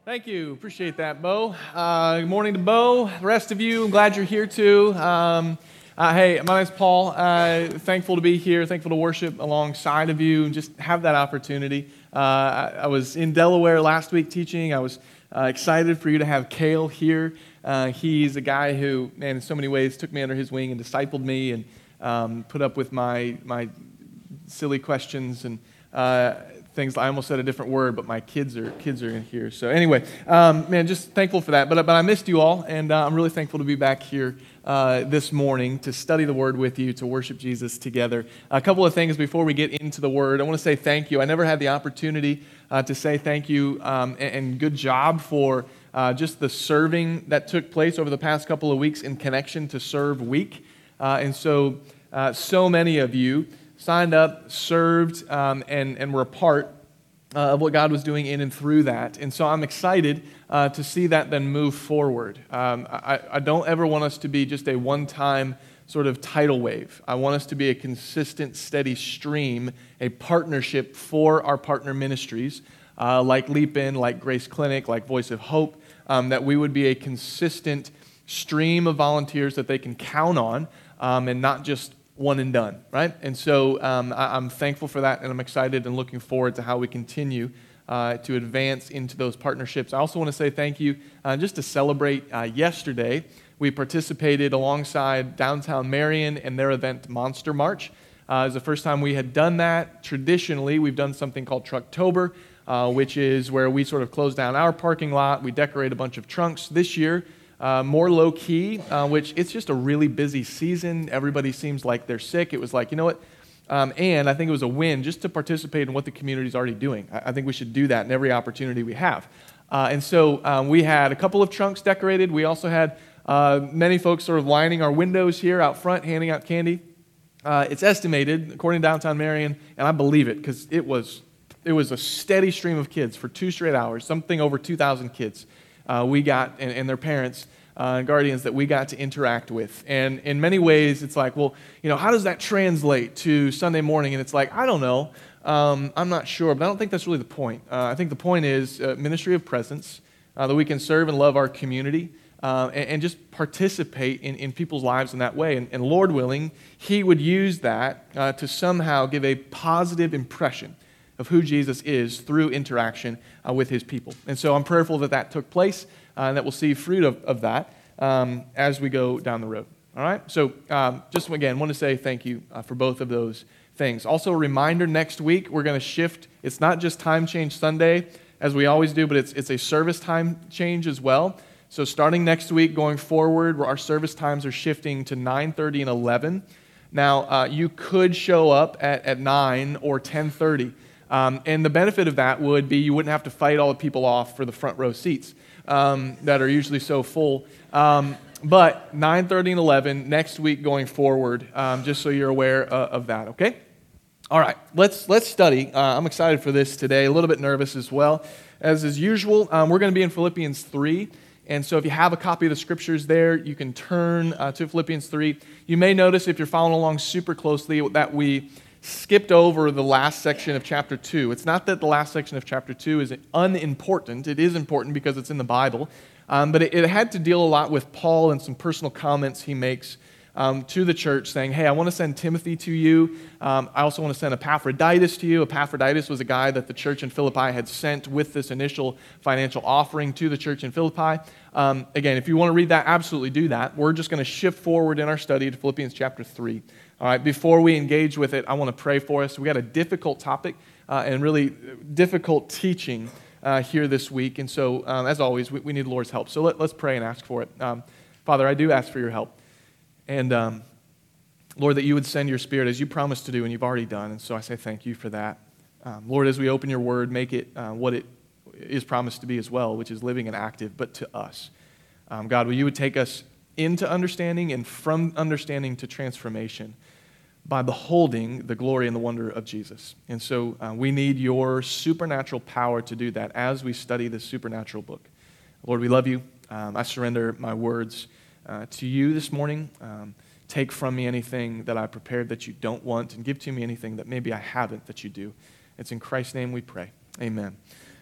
Thank you. Appreciate that, Bo. Good morning to Bo. The rest of you, I'm glad you're here too. Hey, my name's Paul. Thankful to be here. Thankful to worship alongside of you and just have that opportunity. I was in Delaware last week teaching. I was excited for you to have Cale here. He's a guy who, man, in so many ways took me under his wing and discipled me and put up with my silly questions and things. I almost said a different word, but my kids are in here. So anyway, man, just thankful for that. But I missed you all, and I'm really thankful to be back here this morning to study the Word with you, to worship Jesus together. A couple of things before we get into the Word. I want to say thank you. I never had the opportunity to say thank you and good job for just the serving that took place over the past couple of weeks in connection to Serve Week. And so many of you signed up, served, and were a part of what God was doing in and through that. And so I'm excited to see that then move forward. I don't ever want us to be just a one-time sort of tidal wave. I want us to be a consistent, steady stream, a partnership for our partner ministries, like Leap In, like Grace Clinic, like Voice of Hope, that we would be a consistent stream of volunteers that they can count on, and not just one and done, right? And so I'm thankful for that, and I'm excited and looking forward to how we continue to advance into those partnerships. I also want to say thank you just to celebrate yesterday. We participated alongside Downtown Marion and their event Monster March. It was the first time we had done that. Traditionally, we've done something called Trucktober, which is where we sort of close down our parking lot. We decorate a bunch of trunks. This year, more low-key, which it's just a really busy season. Everybody seems like they're sick. It was like, you know what? And I think it was a win just to participate in what the community's already doing. I think we should do that in every opportunity we have. And so we had a couple of trunks decorated. We also had many folks sort of lining our windows here out front, handing out candy. It's estimated, according to Downtown Marion, and I believe it because it was a steady stream of kids for 2 straight hours, something over 2,000 kids. We got, and their parents, guardians that we got to interact with. And in many ways, it's like, well, you know, how does that translate to Sunday morning? And it's like, I don't know. I'm not sure, but I don't think that's really the point. I think the point is ministry of presence, that we can serve and love our community and just participate in people's lives in that way. And Lord willing, He would use that to somehow give a positive impression of who Jesus is through interaction with His people. And so I'm prayerful that that took place and that we'll see fruit of that as we go down the road. All right? So just again, want to say thank you for both of those things. Also a reminder, next week we're going to shift. It's not just Time Change Sunday as we always do, but it's a service time change as well. So starting next week going forward, our service times are shifting to 9:30 and 11. Now, you could show up at 9 or 10:30. And the benefit of that would be you wouldn't have to fight all the people off for the front row seats that are usually so full. But 9:30 and 11 next week going forward, just so you're aware of that, okay? All right, let's study. I'm excited for this today, a little bit nervous as well. As is usual, we're going to be in Philippians 3. And so if you have a copy of the scriptures there, you can turn to Philippians 3. You may notice if you're following along super closely that we skipped over the last section of chapter 2. It's not that the last section of chapter 2 is unimportant. It is important because it's in the Bible. But it had to deal a lot with Paul and some personal comments he makes to the church saying, hey, I want to send Timothy to you. I also want to send Epaphroditus to you. Epaphroditus was a guy that the church in Philippi had sent with this initial financial offering to the church in Philippi. Again, if you want to read that, absolutely do that. We're just going to shift forward in our study to Philippians chapter 3. All right, before we engage with it, I want to pray for us. We got a difficult topic and really difficult teaching here this week. And so, as always, we need the Lord's help. So let's pray and ask for it. Father, I do ask for your help. And Lord, that you would send your Spirit as you promised to do and you've already done. And so I say thank you for that. Lord, as we open your word, make it what it is promised to be as well, which is living and active, but to us. God, will you would take us into understanding and from understanding to transformation by beholding the glory and the wonder of Jesus. And so we need your supernatural power to do that as we study this supernatural book. Lord, we love you. I surrender my words to you this morning. Take from me anything that I prepared that you don't want and give to me anything that maybe I haven't that you do. It's in Christ's name we pray. Amen.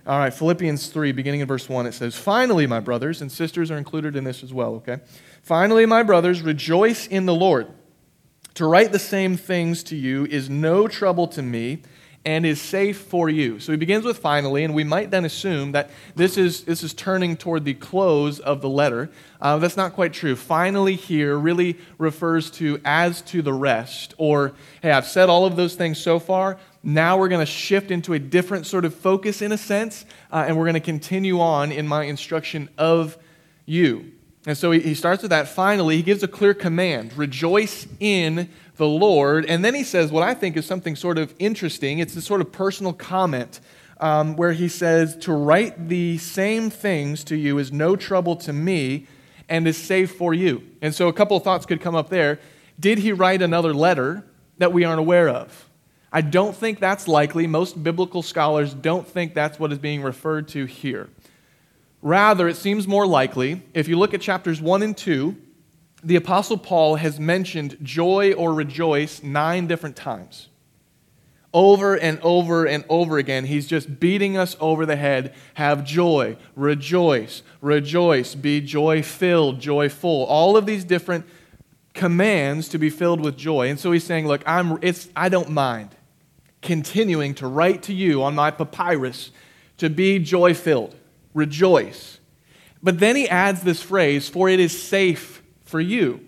All right, Philippians 3, beginning in verse 1, it says, "Finally, my brothers," and sisters are included in this as well, okay? "Finally, my brothers, rejoice in the Lord. To write the same things to you is no trouble to me and is safe for you." So he begins with finally, and we might then assume that this is turning toward the close of the letter. That's not quite true. Finally here really refers to as to the rest, or, hey, I've said all of those things so far. Now we're going to shift into a different sort of focus in a sense, and we're going to continue on in my instruction of you. And so he starts with that. Finally, he gives a clear command: rejoice in the Lord. And then he says what I think is something sort of interesting. It's a sort of personal comment where he says, "To write the same things to you is no trouble to me and is safe for you." And so a couple of thoughts could come up there. Did he write another letter that we aren't aware of? I don't think that's likely. Most biblical scholars don't think that's what is being referred to here. Rather, it seems more likely, if you look at chapters 1 and 2, the Apostle Paul has mentioned joy or rejoice 9 different times. Over and over and over again, he's just beating us over the head. Have joy, rejoice, rejoice, be joy-filled, joyful. All of these different commands to be filled with joy. And so he's saying, look, I don't mind continuing to write to you on my papyrus to be joy-filled. Rejoice. But then he adds this phrase, "for it is safe for you."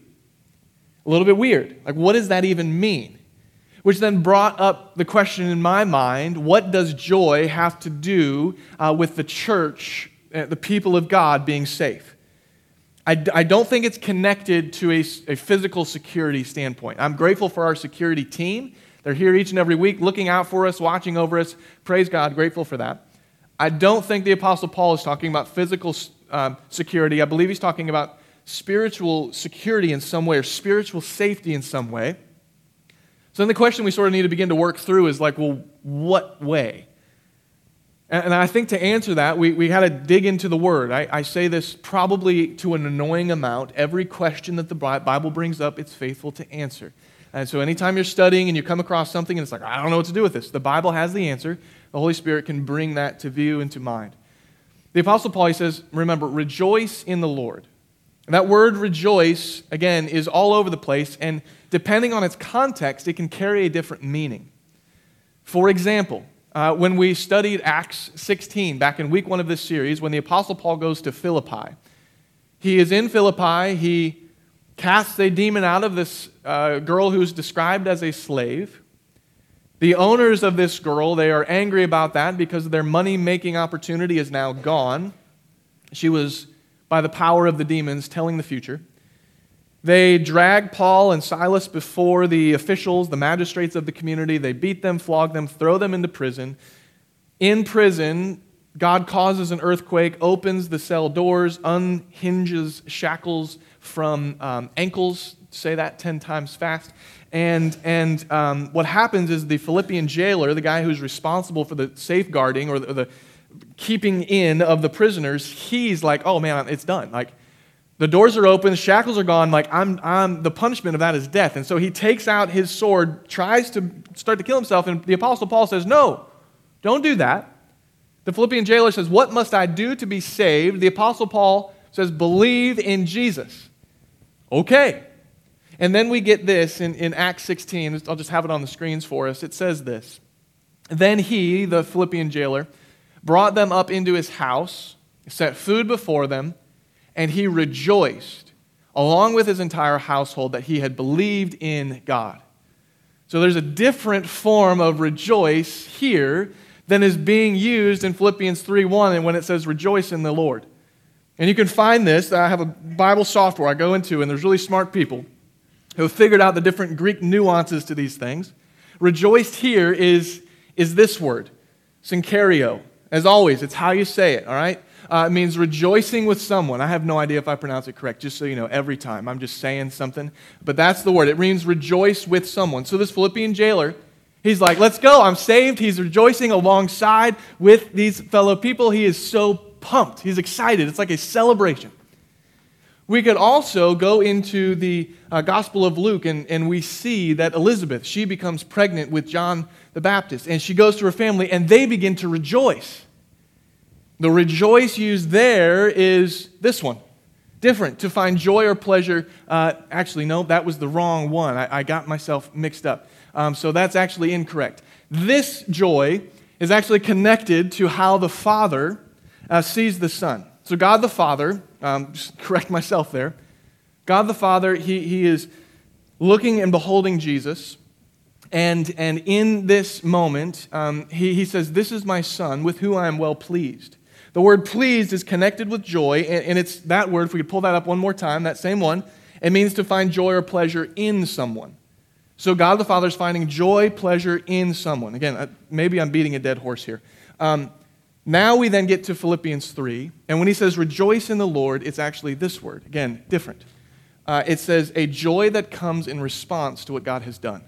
A little bit weird. Like, what does that even mean? Which then brought up the question in my mind, what does joy have to do with the church, the people of God being safe? I don't think it's connected to a physical security standpoint. I'm grateful for our security team. They're here each and every week looking out for us, watching over us. Praise God, grateful for that. I don't think the Apostle Paul is talking about physical security. I believe he's talking about spiritual security in some way, or spiritual safety in some way. So then the question we sort of need to begin to work through is like, well, what way? And I think to answer that, we got to dig into the Word. I say this probably to an annoying amount. Every question that the Bible brings up, it's faithful to answer. And so anytime you're studying and you come across something and it's like, I don't know what to do with this, the Bible has the answer. The Holy Spirit can bring that to view and to mind. The Apostle Paul, he says, remember, rejoice in the Lord. And that word rejoice, again, is all over the place, and depending on its context, it can carry a different meaning. For example, when we studied Acts 16, back in week 1 of this series, when the Apostle Paul goes to Philippi, he is in Philippi, he casts a demon out of this girl who's described as a slave. The owners of this girl, they are angry about that because their money-making opportunity is now gone. She was, by the power of the demons, telling the future. They drag Paul and Silas before the officials, the magistrates of the community. They beat them, flog them, throw them into prison. In prison, God causes an earthquake, opens the cell doors, unhinges shackles from ankles. Say that 10 times fast. And what happens is the Philippian jailer, the guy who's responsible for the safeguarding or the keeping in of the prisoners, he's like, oh man, it's done. Like, the doors are open, the shackles are gone. Like, the punishment of that is death. And so he takes out his sword, tries to start to kill himself, and the Apostle Paul says, no, don't do that. The Philippian jailer says, what must I do to be saved? The Apostle Paul says, believe in Jesus. Okay. And then we get this in Acts 16. I'll just have it on the screens for us. It says this. Then he, the Philippian jailer, brought them up into his house, set food before them, and he rejoiced, along with his entire household, that he had believed in God. So there's a different form of rejoice here than is being used in Philippians 3:1 and when it says rejoice in the Lord. And you can find this. I have a Bible software I go into, and there's really smart people who have figured out the different Greek nuances to these things. Rejoiced here is this word, synkario. As always, it's how you say it, all right? It means rejoicing with someone. I have no idea if I pronounce it correct, just so you know, every time. I'm just saying something. But that's the word. It means rejoice with someone. So this Philippian jailer, he's like, let's go, I'm saved. He's rejoicing alongside with these fellow people. He is so pumped. He's excited. It's like a celebration. We could also go into the Gospel of Luke, and we see that Elizabeth, she becomes pregnant with John the Baptist, and she goes to her family, and they begin to rejoice. The rejoice used there is this one. Different, to find joy or pleasure. Actually, no, that was the wrong one. I got myself mixed up. So that's actually incorrect. This joy is actually connected to how the Father sees the Son. So God the Father, just correct myself there. God the Father, he is looking and beholding Jesus. And in this moment, he says, "This is my Son, with whom I am well pleased." The word pleased is connected with joy, and it's that word, if we could pull that up one more time, that same one, it means to find joy or pleasure in someone. So God the Father is finding joy, pleasure in someone. Again, maybe I'm beating a dead horse here. Now we then get to Philippians 3, and when he says rejoice in the Lord, it's actually this word. Again, different. It says a joy that comes in response to what God has done.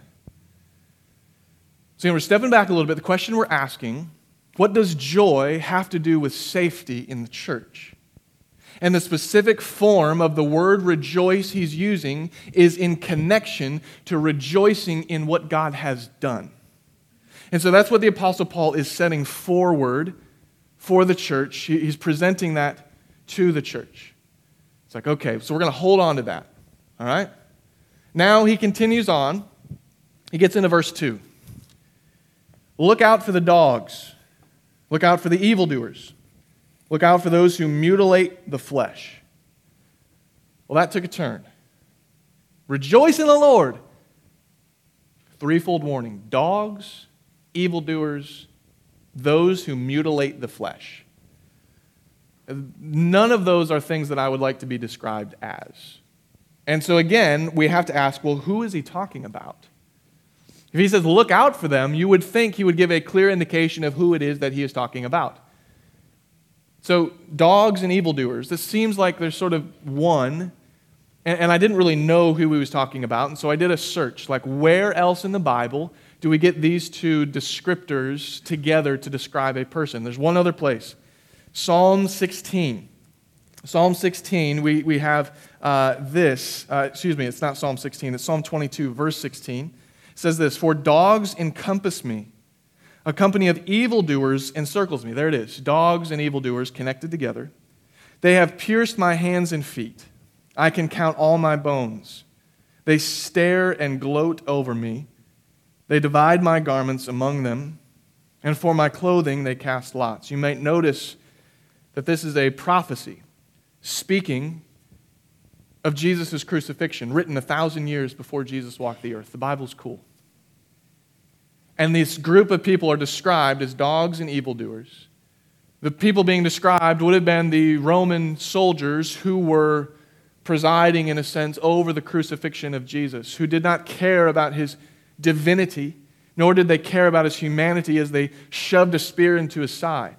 So we're stepping back a little bit. The question we're asking, what does joy have to do with safety in the church? And the specific form of the word rejoice he's using is in connection to rejoicing in what God has done. And so that's what the Apostle Paul is setting forward for the church. He's presenting that to the church. It's like, okay, so we're going to hold on to that. All right? Now he continues on. He gets into verse 2. Look out for the dogs. Look out for the evildoers. Look out for those who mutilate the flesh. Well, that took a turn. Rejoice in the Lord. Threefold warning. Dogs, evildoers, those who mutilate the flesh. None of those are things that I would like to be described as. And so again, we have to ask, well, who is he talking about? If he says, look out for them, you would think he would give a clear indication of who it is that he is talking about. So, dogs and evildoers, this seems like there's sort of one, and I didn't really know who he was talking about, and so I did a search, like where else in the Bible do we get these two descriptors together to describe a person? There's one other place, Psalm 16. Psalm 16, we have it's not Psalm 16, it's Psalm 22, verse 16. It says this, "For dogs encompass me, a company of evildoers encircles me." There it is, dogs and evildoers connected together. "They have pierced my hands and feet. I can count all my bones. They stare and gloat over me. They divide my garments among them, and for my clothing they cast lots." You might notice that this is a prophecy speaking of Jesus' crucifixion, written 1,000 years before Jesus walked the earth. The Bible's cool. And this group of people are described as dogs and evildoers. The people being described would have been the Roman soldiers who were presiding, in a sense, over the crucifixion of Jesus, who did not care about his divinity, nor did they care about his humanity as they shoved a spear into his side.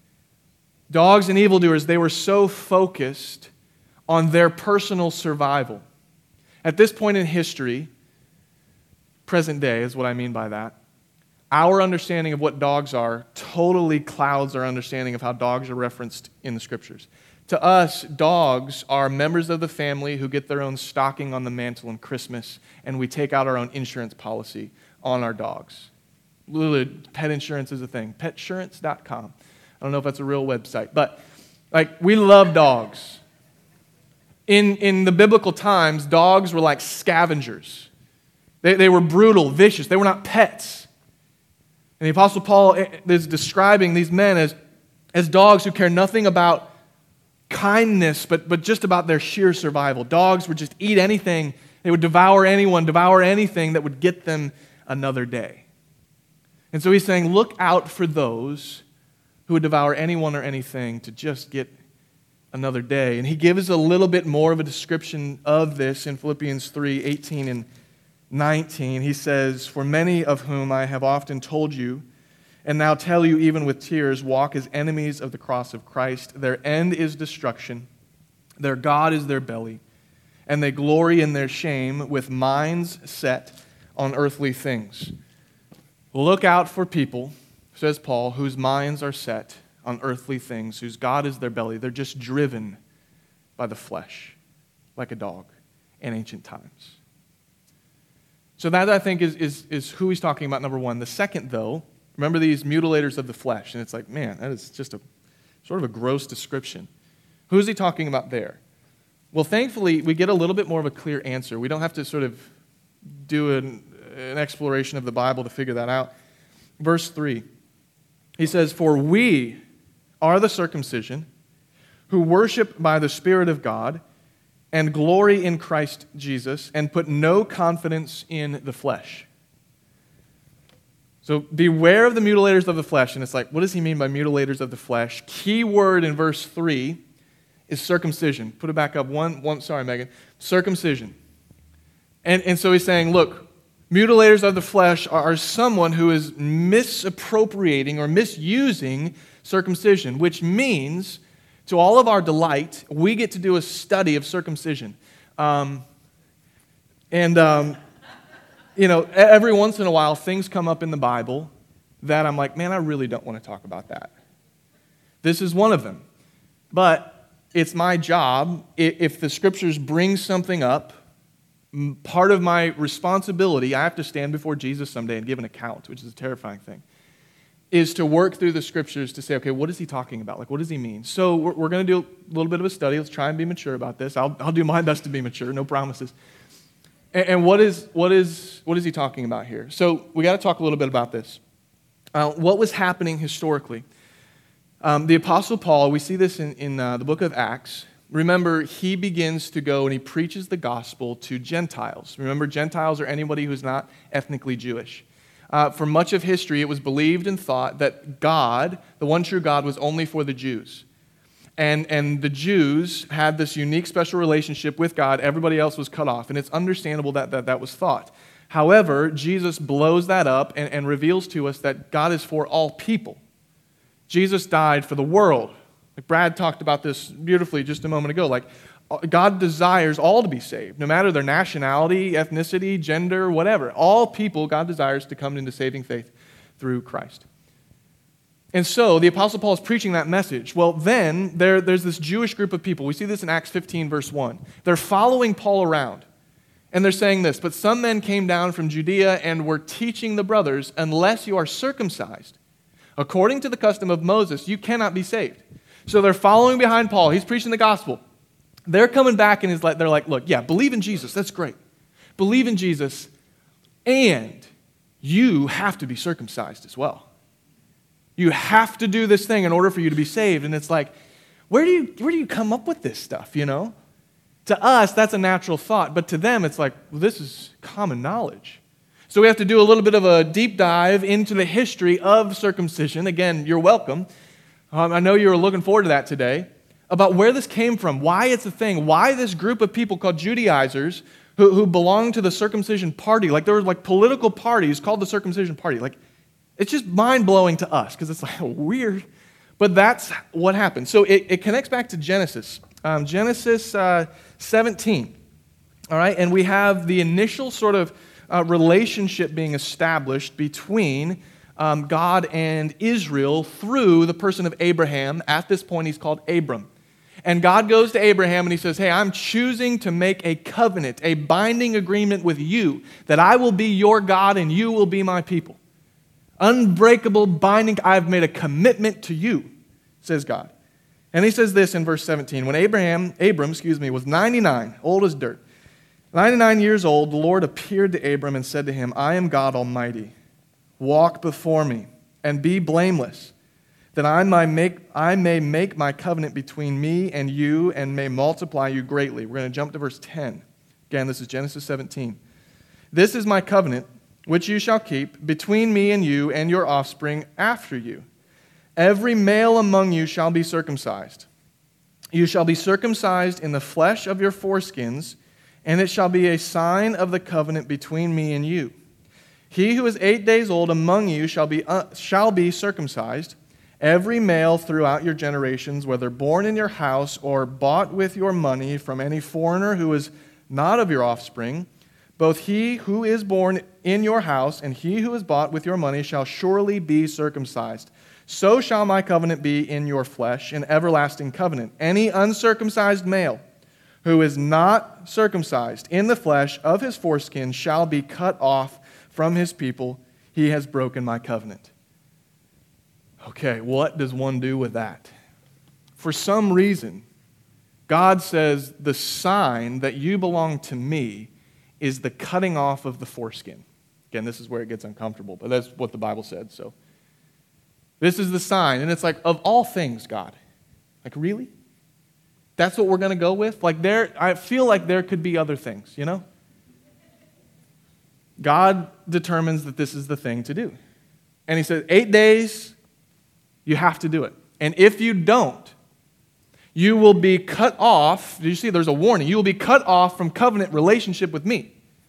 Dogs and evildoers, they were so focused on their personal survival. At this point in history, present day is what I mean by that, our understanding of what dogs are totally clouds our understanding of how dogs are referenced in the Scriptures. To us, dogs are members of the family who get their own stocking on the mantle on Christmas, and we take out our own insurance policy on our dogs. Literally, pet insurance is a thing. Petsurance.com. I don't know if that's a real website, but we love dogs. In the biblical times, dogs were like scavengers. They were brutal, vicious. They were not pets. And the Apostle Paul is describing these men as dogs who care nothing about kindness, but just about their sheer survival. Dogs would just eat anything. They would devour anyone, devour anything that would get them another day. And so he's saying, look out for those who would devour anyone or anything to just get another day. And he gives a little bit more of a description of this in Philippians 3, 18 and 19. He says, "For many of whom I have often told you, and now tell you even with tears, walk as enemies of the cross of Christ. Their end is destruction. Their God is their belly. And they glory in their shame with minds set on earthly things." Look out for people, says Paul, whose minds are set on earthly things, whose God is their belly. They're just driven by the flesh, like a dog in ancient times. So that, I think, is who he's talking about, number one. The second, though, remember these mutilators of the flesh. And it's like, man, that is just a Sort of a gross description. Who is he talking about there? Well, thankfully, we get a little bit more of a clear answer. We don't have to sort of do an exploration of the Bible to figure that out. Verse 3, he says, "For we are the circumcision who worship by the Spirit of God and glory in Christ Jesus and put no confidence in the flesh." So beware of the mutilators of the flesh. And it's like, what does he mean by mutilators of the flesh? Key word in verse 3 is circumcision. Put it back up. Sorry, Megan. Circumcision. And so he's saying, look, mutilators of the flesh are someone who is misappropriating or misusing circumcision, which means, to all of our delight, we get to do a study of circumcision. Every once in a while, things come up in the Bible that I'm like, man, I really don't want to talk about that. This is one of them. But it's my job, if the Scriptures bring something up, part of my responsibility, I have to stand before Jesus someday and give an account, which is a terrifying thing, is to work through the Scriptures to say, okay, what is he talking about? Like, what does he mean? So we're going to do a little bit of a study. Let's try and be mature about this. I'll do my best to be mature, no promises. And what is he talking about here? So we got to talk a little bit about this. What was happening historically? The Apostle Paul, we see this in the book of Acts. Remember, he begins to go and he preaches the gospel to Gentiles. Remember, Gentiles are anybody who's not ethnically Jewish. For much of history, it was believed and thought that God, the one true God, was only for the Jews. And the Jews had this unique special relationship with God. Everybody else was cut off. And it's understandable that was thought. However, Jesus blows that up and reveals to us that God is for all people. Jesus died for the world. Like Brad talked about this beautifully just a moment ago. Like, God desires all to be saved, no matter their nationality, ethnicity, gender, whatever. All people, God desires to come into saving faith through Christ. And so the Apostle Paul is preaching that message. Well, then there's this Jewish group of people. We see this in Acts 15, verse 1. They're following Paul around. And they're saying this, "But some men came down from Judea and were teaching the brothers, unless you are circumcised, according to the custom of Moses, you cannot be saved." So they're following behind Paul. He's preaching the gospel. They're coming back and they're like, look, yeah, believe in Jesus. That's great. Believe in Jesus, and you have to be circumcised as well. You have to do this thing in order for you to be saved. And it's like, where do you come up with this stuff, you know? To us, that's a natural thought. But to them, it's like, well, this is common knowledge. So we have to do a little bit of a deep dive into the history of circumcision. Again, you're welcome. I know you were looking forward to that today. About where this came from, why it's a thing, why this group of people called Judaizers who belonged to the circumcision party, like there were like political parties called the circumcision party. Like, it's just mind-blowing to us because it's like weird. But that's what happened. So it connects back to Genesis. Genesis 17. All right, and we have the initial sort of relationship being established between God and Israel through the person of Abraham. At this point, he's called Abram. And God goes to Abraham and he says, hey, I'm choosing to make a covenant, a binding agreement with you, that I will be your God and you will be my people. Unbreakable, binding, I've made a commitment to you, says God. And he says this in verse 17. When Abram, was 99, old as dirt, 99 years old, the Lord appeared to Abram and said to him, I am God Almighty. Walk before me and be blameless, that I may make my covenant between me and you and may multiply you greatly. We're going to jump to verse 10. Again, this is Genesis 17. This is my covenant, which you shall keep between me and you and your offspring after you. Every male among you shall be circumcised. You shall be circumcised in the flesh of your foreskins, and it shall be a sign of the covenant between me and you. He who is 8 days old among you shall be circumcised, every male throughout your generations, whether born in your house or bought with your money from any foreigner who is not of your offspring. Both he who is born in your house and he who is bought with your money shall surely be circumcised. So shall my covenant be in your flesh, an everlasting covenant. Any uncircumcised male who is not circumcised in the flesh of his foreskin shall be cut off from his people. He has broken my covenant. Okay, what does one do with that? for some reason, God says the sign that you belong to me is the cutting off of the foreskin. Again, this is where it gets uncomfortable, but that's what the Bible said. So this is the sign. And it's like, of all things, God. Like, really? That's what we're going to go with? Like, I feel like there could be other things, you know? God determines that this is the thing to do. And he said, 8 days, you have to do it. And if you don't, you will be cut off. Did you see there's a warning? You will be cut off from covenant relationship with me.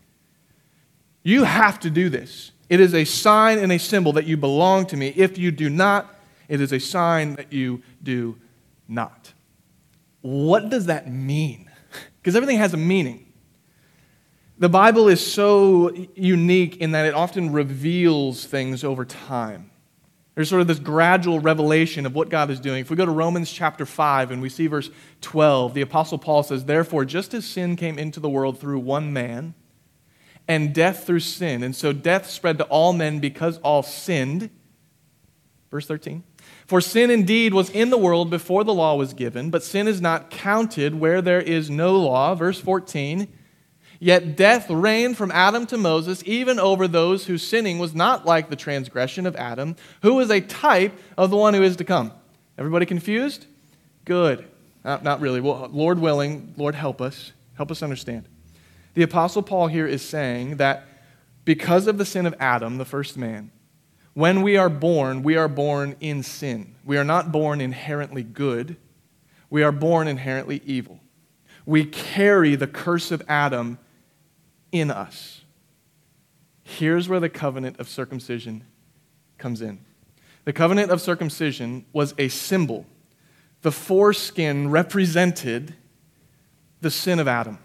You have to do this. It is a sign and a symbol that you belong to me. If you do not, it is a sign that you do not. What does that mean? Because everything has a meaning. The Bible is so unique in that it often reveals things over time. There's sort of this gradual revelation of what God is doing. If we go to Romans chapter 5 and we see verse 12, the Apostle Paul says, "Therefore, just as sin came into the world through one man, and death through sin, and so death spread to all men because all sinned." Verse 13. "For sin indeed was in the world before the law was given, but sin is not counted where there is no law." Verse 14. "Yet death reigned from Adam to Moses, even over those whose sinning was not like the transgression of Adam, who is a type of the one who is to come." Everybody confused? Good. Not really. Well, Lord willing, Lord help us. Help us understand. The Apostle Paul here is saying that because of the sin of Adam, the first man, when we are born in sin. We are not born inherently good. We are born inherently evil. We carry the curse of Adam in us. Here's where the covenant of circumcision comes in. The covenant of circumcision was a symbol. The foreskin represented the sin of Adam.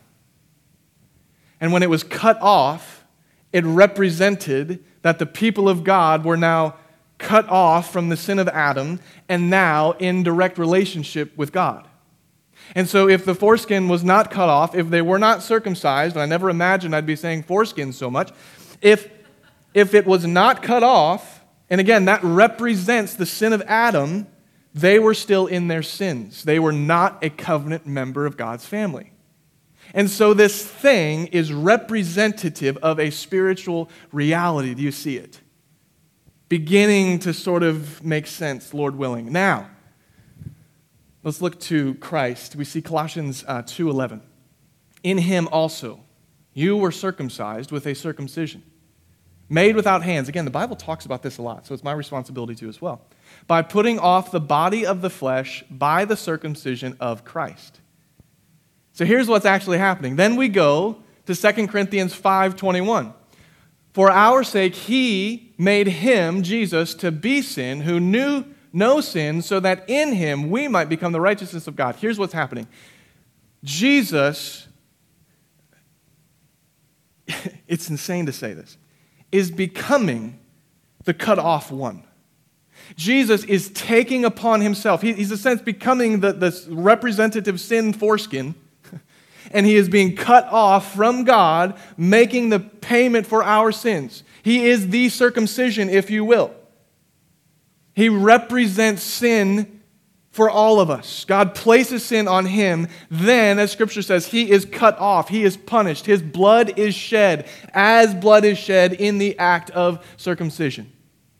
And when it was cut off, it represented that the people of God were now cut off from the sin of Adam and now in direct relationship with God. And so if the foreskin was not cut off, if they were not circumcised, and I never imagined I'd be saying foreskin so much, if it was not cut off, and again, that represents the sin of Adam, they were still in their sins. They were not a covenant member of God's family. And so this thing is representative of a spiritual reality. Do you see it? Beginning to sort of make sense, Lord willing. Now, let's look to Christ. We see Colossians 2:11. "In him also you were circumcised with a circumcision, made without hands." Again, the Bible talks about this a lot, so it's my responsibility to as well. "By putting off the body of the flesh by the circumcision of Christ." So here's what's actually happening. Then we go to 2 Corinthians 5:21. "For our sake he made him, Jesus, to be sin, who knew no sin, so that in him we might become the righteousness of God." Here's what's happening. Jesus, it's insane to say this, is becoming the cut off one. Jesus is taking upon himself, he's in a sense becoming the representative sin foreskin, and he is being cut off from God, making the payment for our sins. He is the circumcision, if you will. He represents sin for all of us. God places sin on him. Then, as Scripture says, he is cut off. He is punished. His blood is shed, as blood is shed in the act of circumcision.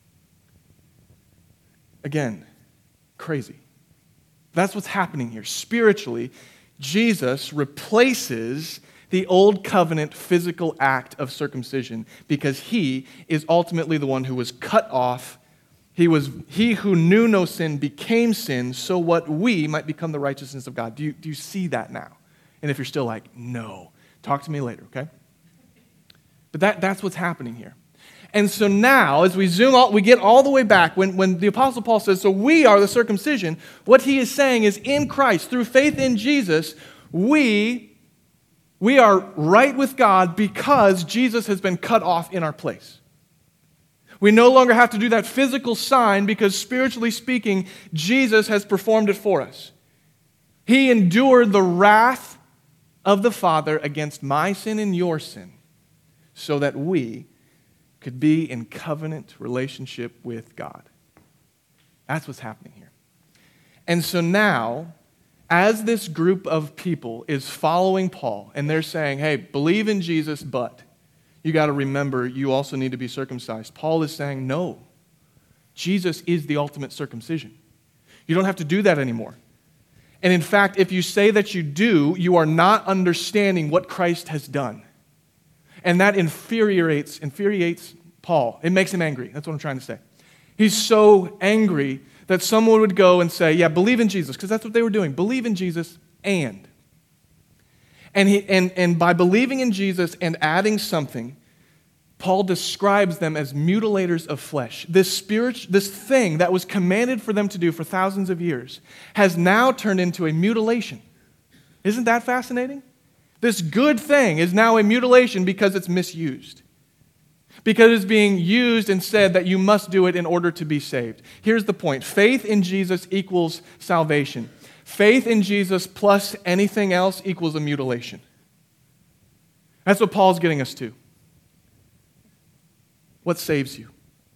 Again, crazy. That's what's happening here. Spiritually, Jesus replaces the old covenant physical act of circumcision because he is ultimately the one who was cut off. He who knew no sin became sin, so what we might become the righteousness of God. Do you see that now? And if you're still like, no, talk to me later, okay? But that's what's happening here. And so now, as we zoom out, we get all the way back. When the Apostle Paul says, so we are the circumcision, what he is saying is in Christ, through faith in Jesus, we are right with God because Jesus has been cut off in our place. We no longer have to do that physical sign because spiritually speaking, Jesus has performed it for us. He endured the wrath of the Father against my sin and your sin so that we could be in covenant relationship with God. That's what's happening here. And so now, as this group of people is following Paul, and they're saying, hey, believe in Jesus, but you got to remember you also need to be circumcised. Paul is saying, no, Jesus is the ultimate circumcision. You don't have to do that anymore. And in fact, if you say that you do, you are not understanding what Christ has done. And that infuriates Paul. It makes him angry. That's what I'm trying to say. He's so angry that someone would go and say, yeah, believe in Jesus, because that's what they were doing. Believe in Jesus and by believing in Jesus and adding something, Paul describes them as mutilators of flesh. This thing that was commanded for them to do for thousands of years has now turned into a mutilation. Isn't that fascinating? This good thing is now a mutilation because it's misused. Because it's being used and said that you must do it in order to be saved. Here's the point. Faith in Jesus equals salvation. Faith in Jesus plus anything else equals a mutilation. That's what Paul's getting us to. What saves you?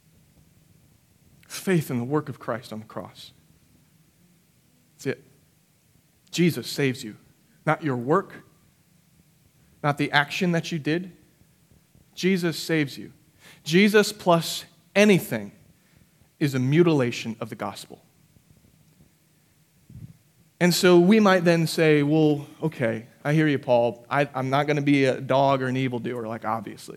Faith in the work of Christ on the cross. That's it. Jesus saves you. Not your work, not the action that you did. Jesus saves you. Jesus plus anything is a mutilation of the gospel. And so we might then say, well, okay, I hear you, Paul. I'm not going to be a dog or an evildoer, like obviously.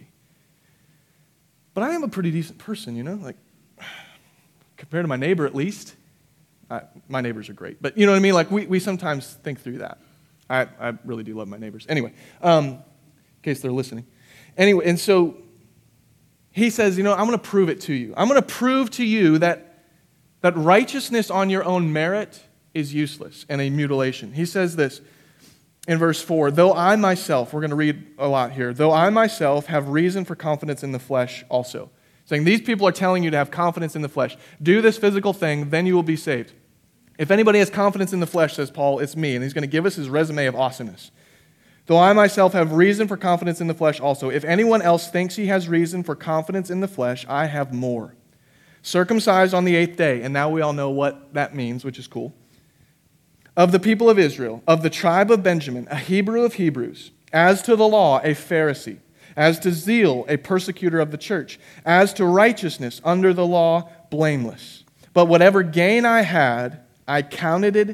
But I am a pretty decent person, like compared to my neighbor at least. My neighbors are great, but you know what I mean? Like we sometimes think through that. I really do love my neighbors. Anyway, in case they're listening. Anyway, and so he says, I'm going to prove it to you. I'm going to prove to you that righteousness on your own merit is useless and a mutilation. He says this in verse 4, though I myself, we're going to read a lot here, though I myself have reason for confidence in the flesh also. Saying these people are telling you to have confidence in the flesh. Do this physical thing, then you will be saved. If anybody has confidence in the flesh, says Paul, it's me. And he's going to give us his resume of awesomeness. Though I myself have reason for confidence in the flesh also. If anyone else thinks he has reason for confidence in the flesh, I have more. Circumcised on the 8th day, and now we all know what that means, which is cool. Of the people of Israel, of the tribe of Benjamin, a Hebrew of Hebrews. As to the law, a Pharisee. As to zeal, a persecutor of the church. As to righteousness, under the law, blameless. But whatever gain I had, I counted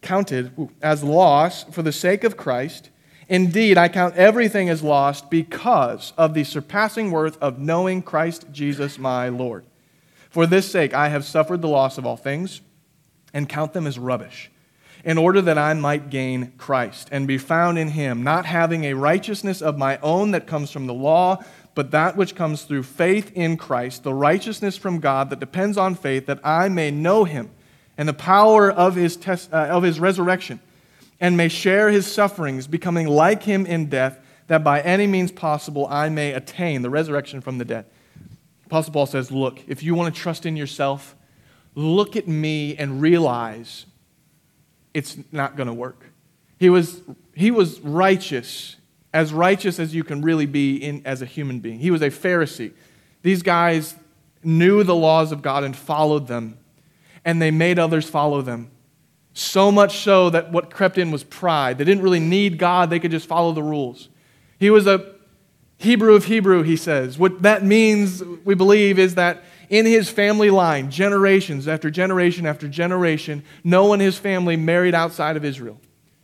as loss for the sake of Christ. Indeed, I count everything as lost because of the surpassing worth of knowing Christ Jesus my Lord. For this sake I have suffered the loss of all things and count them as rubbish, in order that I might gain Christ and be found in him, not having a righteousness of my own that comes from the law, but that which comes through faith in Christ, the righteousness from God that depends on faith, that I may know him and the power of his resurrection, and may share his sufferings, becoming like him in death, that by any means possible I may attain the resurrection from the dead. Apostle Paul says, look, if you want to trust in yourself, look at me and realize it's not going to work. He was righteous as you can really be as a human being. He was a Pharisee. These guys knew the laws of God and followed them, and they made others follow them. So much so that what crept in was pride. They didn't really need God. They could just follow the rules. He was a Hebrew of Hebrew, he says. What that means, we believe, is that in his family line, generations after generation after generation, no one in his family married outside of Israel.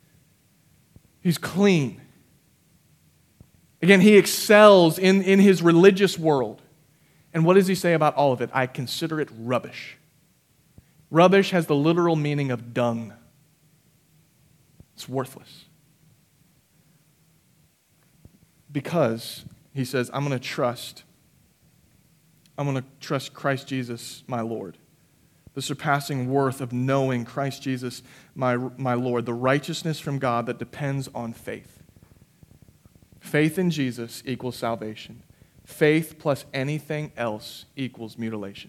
He's clean. Again, he excels in his religious world. And what does he say about all of it? I consider it rubbish. Rubbish has the literal meaning of dung. It's worthless. Because, he says, I'm going to trust Christ Jesus, my Lord. The surpassing worth of knowing Christ Jesus, my Lord. The righteousness from God that depends on faith. Faith in Jesus equals salvation. Faith plus anything else equals mutilation.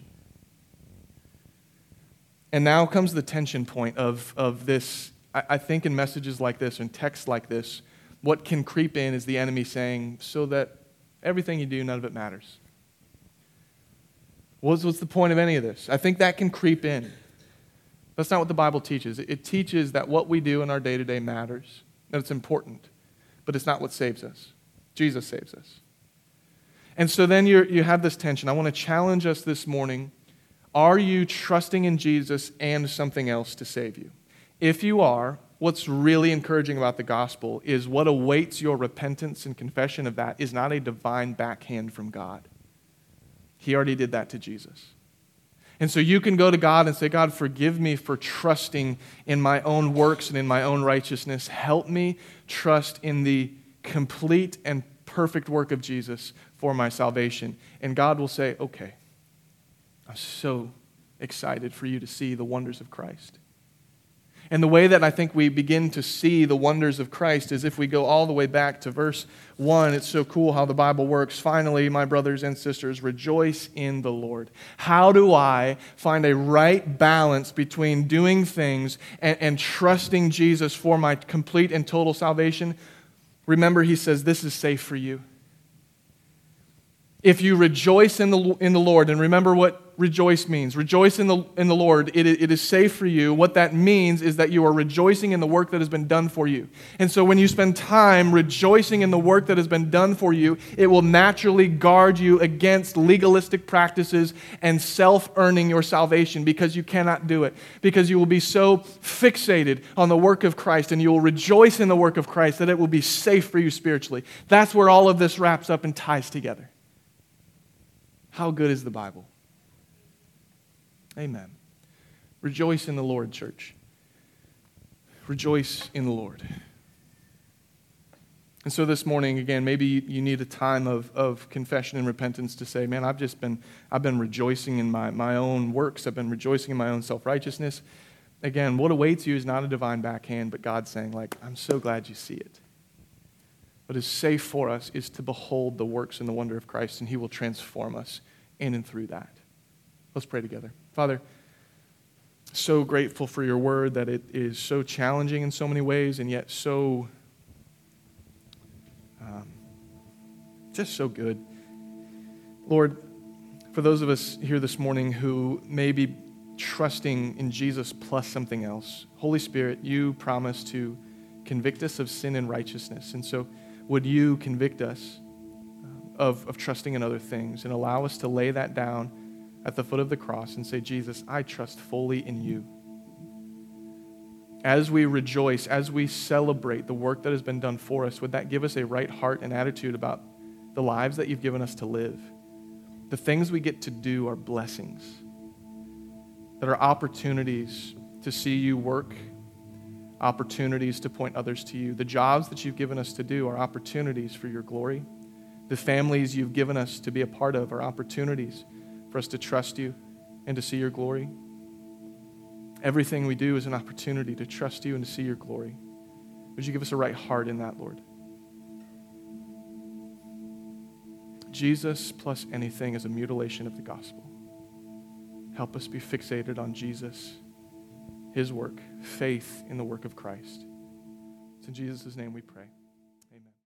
And now comes the tension point of this. I think in messages like this, in texts like this, what can creep in is the enemy saying, so that everything you do, none of it matters. What's the point of any of this? I think that can creep in. That's not what the Bible teaches. It teaches that what we do in our day-to-day matters, that it's important, but it's not what saves us. Jesus saves us. And so then you have this tension. I want to challenge us this morning. Are you trusting in Jesus and something else to save you? If you are, what's really encouraging about the gospel is what awaits your repentance and confession of that is not a divine backhand from God. He already did that to Jesus. And so you can go to God and say, God, forgive me for trusting in my own works and in my own righteousness. Help me trust in the complete and perfect work of Jesus for my salvation. And God will say, okay, I'm so excited for you to see the wonders of Christ. And the way that I think we begin to see the wonders of Christ is if we go all the way back to verse 1. It's so cool how the Bible works. Finally, my brothers and sisters, rejoice in the Lord. How do I find a right balance between doing things and trusting Jesus for my complete and total salvation? Remember, he says, this is safe for you. If you rejoice in the Lord, and remember what rejoice means. Rejoice in the Lord. It is safe for you. What that means is that you are rejoicing in the work that has been done for you. And so when you spend time rejoicing in the work that has been done for you, it will naturally guard you against legalistic practices and self-earning your salvation, because you cannot do it. Because you will be so fixated on the work of Christ and you will rejoice in the work of Christ that it will be safe for you spiritually. That's where all of this wraps up and ties together. How good is the Bible? Amen. Rejoice in the Lord, church. Rejoice in the Lord. And so this morning, again, maybe you need a time of confession and repentance to say, man, I've been rejoicing in my own works. I've been rejoicing in my own self-righteousness. Again, what awaits you is not a divine backhand, but God saying, like, I'm so glad you see it. What is safe for us is to behold the works and the wonder of Christ, and he will transform us in and through that. Let's pray together. Father, so grateful for your word, that it is so challenging in so many ways and yet so, just so good. Lord, for those of us here this morning who may be trusting in Jesus plus something else, Holy Spirit, you promise to convict us of sin and righteousness. And so would you convict us of trusting in other things and allow us to lay that down at the foot of the cross and say, Jesus, I trust fully in you. As we rejoice, as we celebrate the work that has been done for us, would that give us a right heart and attitude about the lives that you've given us to live? The things we get to do are blessings, that are opportunities to see you work, opportunities to point others to you. The jobs that you've given us to do are opportunities for your glory. The families you've given us to be a part of are opportunities for us to trust you and to see your glory. Everything we do is an opportunity to trust you and to see your glory. Would you give us a right heart in that, Lord? Jesus plus anything is a mutilation of the gospel. Help us be fixated on Jesus, his work, faith in the work of Christ. It's in Jesus' name we pray.